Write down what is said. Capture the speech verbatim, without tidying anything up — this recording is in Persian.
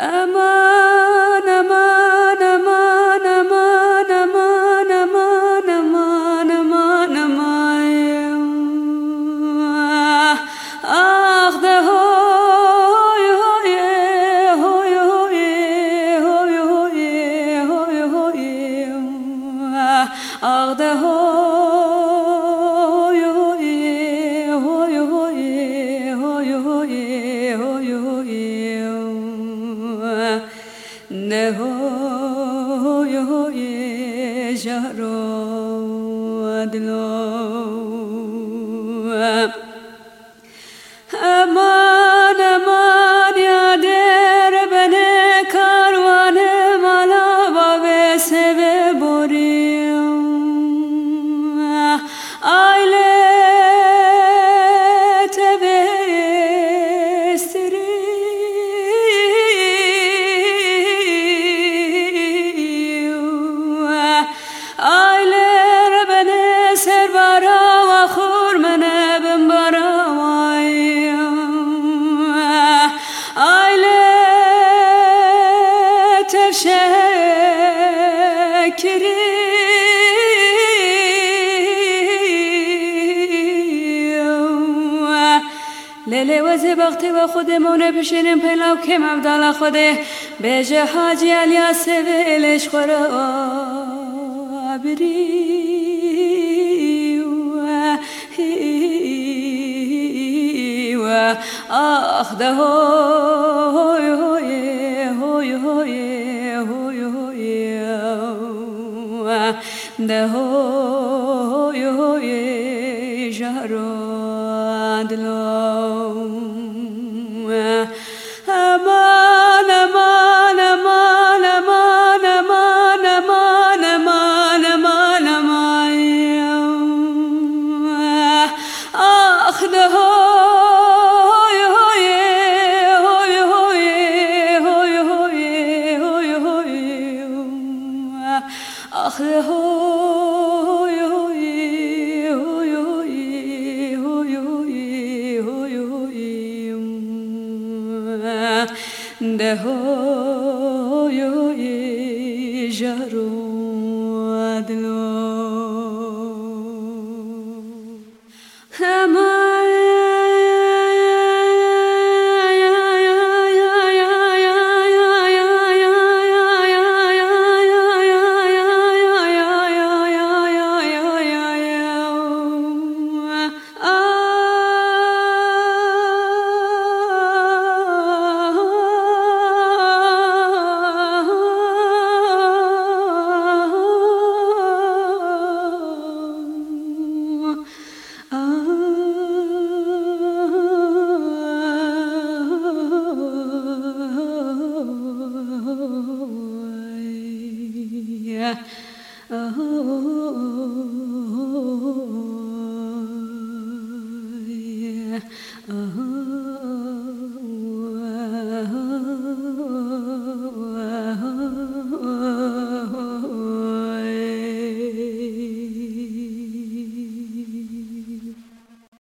امان امان امان امان امان امان امان امان امان آخ ده هوی هوی هوی هوی هوی هوی هوی آخ ده هوی هوی هوی هوی هوی هوی هوی نه هوی هوی جهرو دلو امان امان یا در بنه کاروان مالا بابه سبه بریم آیله لیلی وزی بختی و خودمونه بشینیم پیلاو که مبدال خوده بیجه حاجی علیا سویلش خورا بری و آخ ده هوی هوی هوی هوی هوی هوی ده هوی هوی جهرو دلو امان امان امان امان امان امان امان امان امان آخ ده هوی هوی هوی هوی هوی هوی هوی آخ ده هوی هوی هوی هوی هوی هوی ده هوی هوی جهرو دلو Oh,